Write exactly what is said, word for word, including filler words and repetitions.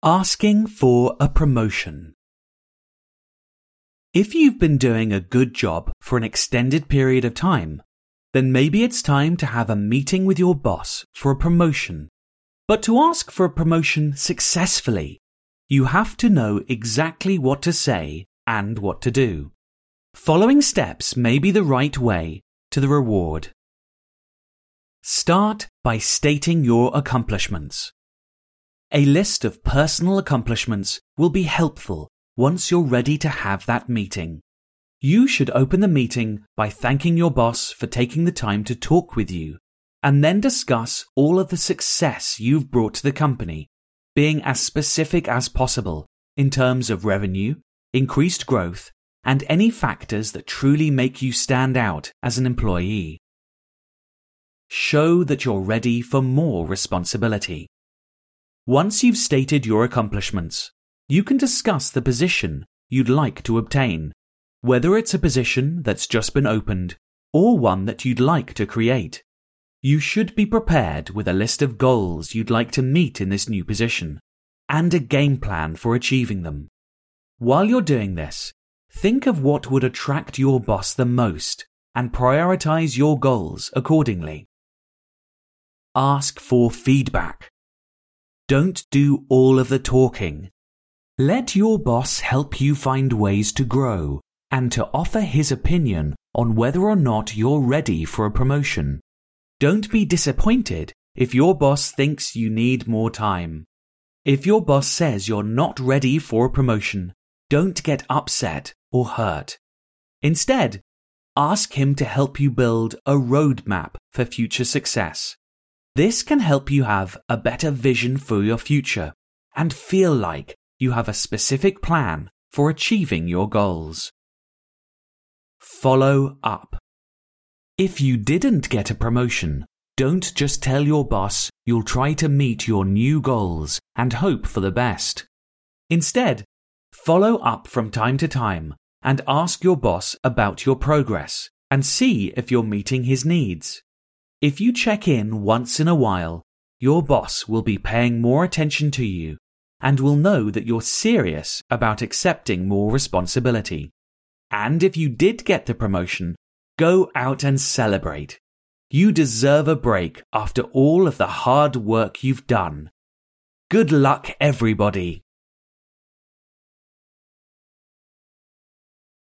Asking for a promotion. If you've been doing a good job for an extended period of time, then maybe it's time to have a meeting with your boss for a promotion. But to ask for a promotion successfully, you have to know exactly what to say and what to do. Following steps may be the right way to the reward. Start by stating your accomplishments. A list of personal accomplishments will be helpful once you're ready to have that meeting. You should open the meeting by thanking your boss for taking the time to talk with you, and then discuss all of the success you've brought to the company, being as specific as possible in terms of revenue, increased growth, and any factors that truly make you stand out as an employee. Show that you're ready for more responsibility. Once you've stated your accomplishments, you can discuss the position you'd like to obtain, whether it's a position that's just been opened or one that you'd like to create. You should be prepared with a list of goals you'd like to meet in this new position and a game plan for achieving them. While you're doing this, think of what would attract your boss the most and prioritize your goals accordingly. Ask for feedback. Don't do all of the talking. Let your boss help you find ways to grow and to offer his opinion on whether or not you're ready for a promotion. Don't be disappointed if your boss thinks you need more time. If your boss says you're not ready for a promotion, don't get upset or hurt. Instead, ask him to help you build a roadmap for future success. This can help you have a better vision for your future and feel like you have a specific plan for achieving your goals. Follow up. If you didn't get a promotion, don't just tell your boss you'll try to meet your new goals and hope for the best. Instead, follow up from time to time and ask your boss about your progress and see if you're meeting his needs. If you check in once in a while, your boss will be paying more attention to you and will know that you're serious about accepting more responsibility. And if you did get the promotion, go out and celebrate. You deserve a break after all of the hard work you've done. Good luck, everybody.